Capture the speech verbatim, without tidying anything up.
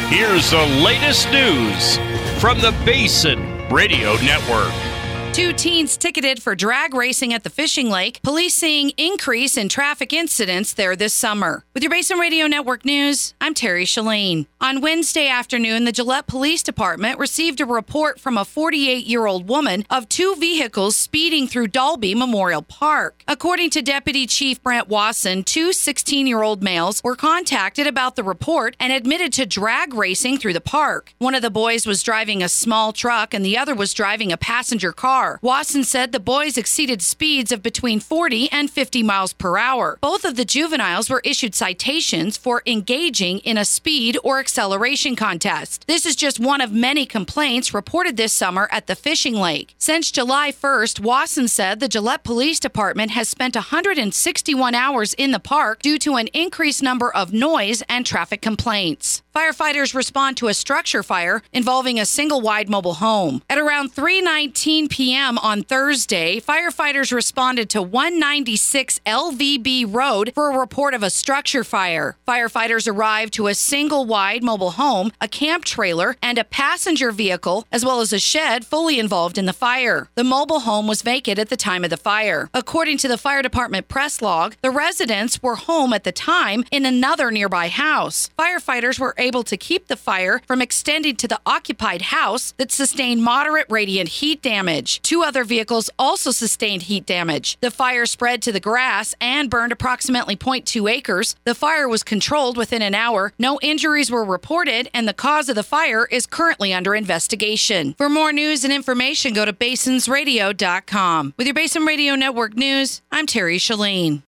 Here's the latest news from the Basin Radio Network. Two teens ticketed for drag racing at the fishing lake. Police seeing increase in traffic incidents there this summer. With your Basin Radio Network news, I'm Terry Shalane. On Wednesday afternoon, the Gillette Police Department received a report from a forty-eight-year-old woman of two vehicles speeding through Dalby Memorial Park. According to Deputy Chief Brent Wasson, two sixteen-year-old males were contacted about the report and admitted to drag racing through the park. One of the boys was driving a small truck and the other was driving a passenger car. Wasson said the boys exceeded speeds of between forty and fifty miles per hour. Both of the juveniles were issued citations for engaging in a speed or acceleration contest. This is just one of many complaints reported this summer at the fishing lake. Since July first, Wasson said the Gillette Police Department has spent one hundred sixty-one hours in the park due to an increased number of noise and traffic complaints. Firefighters respond to a structure fire involving a single-wide mobile home. At around three nineteen p.m. on Thursday, firefighters responded to one ninety-six L V B Road for a report of a structure fire. Firefighters arrived to a single-wide mobile home, a camp trailer, and a passenger vehicle, as well as a shed fully involved in the fire. The mobile home was vacant at the time of the fire. According to the fire department press log, the residents were home at the time in another nearby house. Firefighters were able to keep the fire from extending to the occupied house that sustained moderate radiant heat damage. Two other vehicles also sustained heat damage. The fire spread to the grass and burned approximately zero point two acres. The fire was controlled within an hour. No injuries were reported, and the cause of the fire is currently under investigation. For more news and information, go to basins radio dot com. With your Basin Radio Network news, I'm Terry Shalane.